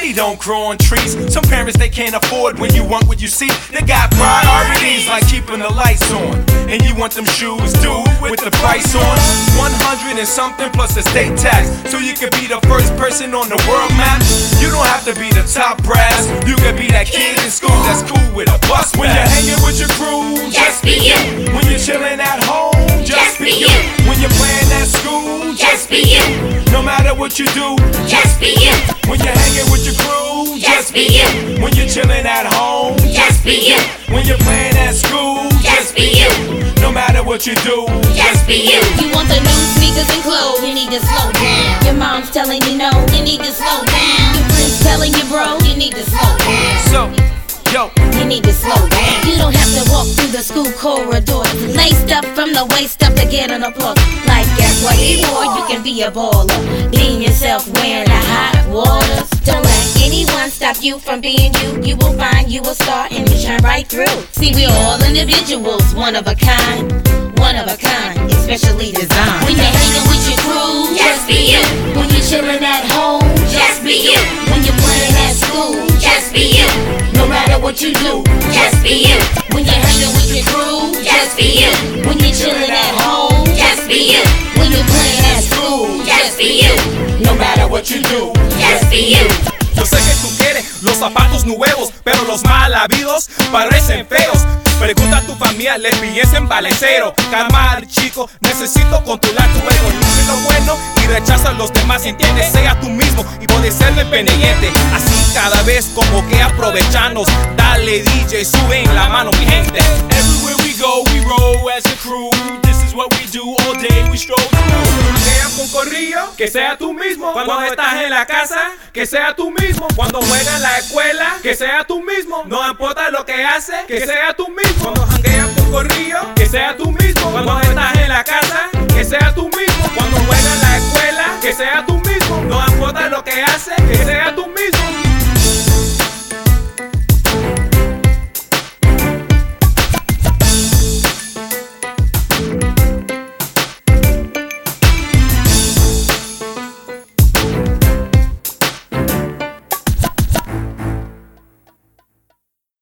Money don't grow on trees. Some parents, they can't afford when you want what you see. They got priorities like keeping the lights on. And you want them shoes, dude, with the price on. 100 and something plus the state tax, so you could be the first person on the world map. You don't have to be the top brass. You could be that kid in school that's cool with a bus pass. When you're hanging with your crew, just be you. When you're chilling at home, just be you. When you're playing at school, just be you. No matter what you do, just be you. When you're hanging with your crew, just be you. When you're chilling at home, just be you. When you're playing at school, just be you. No matter what you do, just be you. You want the new sneakers and clothes, you need to slow down. Your mom's telling you no, you need to slow down. Your friends telling you bro, you need to slow down. So, yo, you need to slow down. You don't have to walk through the school corridors, laced up from the waist up to get on a plug. Like that's what you want, you can be a baller. Being yourself wearing the hot waters. Don't let anyone stop you from being you. You will find you will start and you shine right through. See, we're all individuals, one of a kind. One of a kind, especially designed. When you're hanging with your crew, just be you. When you're chilling at home, just be you. When you're playing at school, just be you. No matter what you do, just be you. When you're hanging with your crew, just be you. When you're chilling at home, just be you. When you're playing at school, just be you. No matter what you do, just be you. Yo sé que tú quieres los zapatos nuevos, pero los mal habidos parecen feos. Pregunta a tu familia, les piensen valecero. Calmar, chico, necesito controlar tu ego. Luce lo bueno y rechaza a los demás. Entiende, sea tú mismo y puedes ser independiente. Así cada vez como que aprovecharnos. Dale DJ, sube en la mano mi gente. Everywhere we go, we roll as a crew. This is what we do all day, we stroll through. Janguea con corrillo, que sea tú mismo. Cuando estás en la casa, que sea tú mismo. Cuando juegas en la escuela, que sea tú mismo. No importa lo que haces, que sea tú mismo. Cuando jangueas con corrillo, que sea tú mismo. Cuando estás en la casa, que sea tú mismo. Cuando juegas en la escuela, que sea tú mismo.